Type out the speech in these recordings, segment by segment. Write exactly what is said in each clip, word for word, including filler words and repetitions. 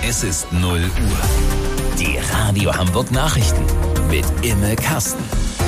Es ist null Uhr. Die Radio Hamburg Nachrichten mit Imme Kasten.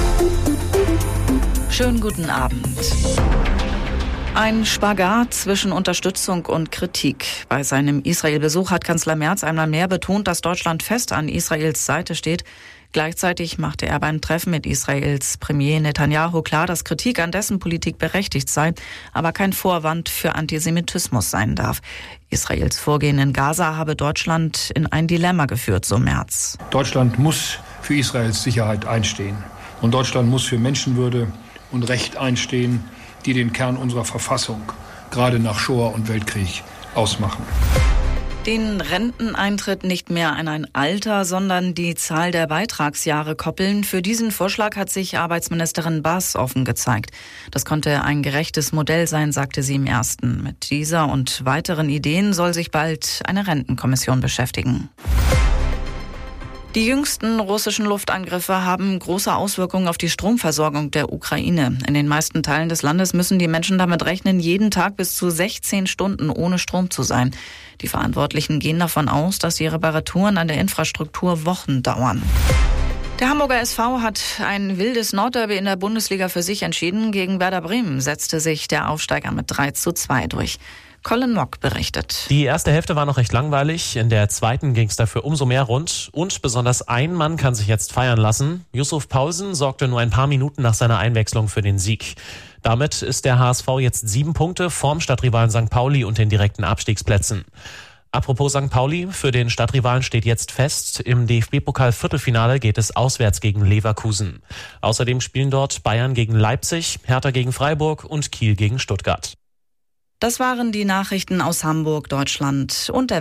Schönen guten Abend. Ein Spagat zwischen Unterstützung und Kritik. Bei seinem Israel-Besuch hat Kanzler Merz einmal mehr betont, dass Deutschland fest an Israels Seite steht. Gleichzeitig machte er beim Treffen mit Israels Premier Netanyahu klar, dass Kritik an dessen Politik berechtigt sei, aber kein Vorwand für Antisemitismus sein darf. Israels Vorgehen in Gaza habe Deutschland in ein Dilemma geführt, so Merz. Deutschland muss für Israels Sicherheit einstehen. Und Deutschland muss für Menschenwürde und Recht einstehen, die den Kern unserer Verfassung, gerade nach Shoah und Weltkrieg, ausmachen. Den Renteneintritt nicht mehr an ein Alter, sondern die Zahl der Beitragsjahre koppeln. Für diesen Vorschlag hat sich Arbeitsministerin Baas offen gezeigt. Das konnte ein gerechtes Modell sein, sagte sie im Ersten. Mit dieser und weiteren Ideen soll sich bald eine Rentenkommission beschäftigen. Die jüngsten russischen Luftangriffe haben große Auswirkungen auf die Stromversorgung der Ukraine. In den meisten Teilen des Landes müssen die Menschen damit rechnen, jeden Tag bis zu sechzehn Stunden ohne Strom zu sein. Die Verantwortlichen gehen davon aus, dass die Reparaturen an der Infrastruktur Wochen dauern. Der Hamburger S V hat ein wildes Nordderby in der Bundesliga für sich entschieden. Gegen Werder Bremen setzte sich der Aufsteiger mit drei zu zwei durch. Colin Mock berichtet. Die erste Hälfte war noch recht langweilig. In der zweiten ging es dafür umso mehr rund. Und besonders ein Mann kann sich jetzt feiern lassen. Yusuf Poulsen sorgte nur ein paar Minuten nach seiner Einwechslung für den Sieg. Damit ist der H S V jetzt sieben Punkte vorm Stadtrivalen Sankt Pauli und den direkten Abstiegsplätzen. Apropos Sankt Pauli, für den Stadtrivalen steht jetzt fest, im D F B-Pokal-Viertelfinale geht es auswärts gegen Leverkusen. Außerdem spielen dort Bayern gegen Leipzig, Hertha gegen Freiburg und Kiel gegen Stuttgart. Das waren die Nachrichten aus Hamburg, Deutschland und der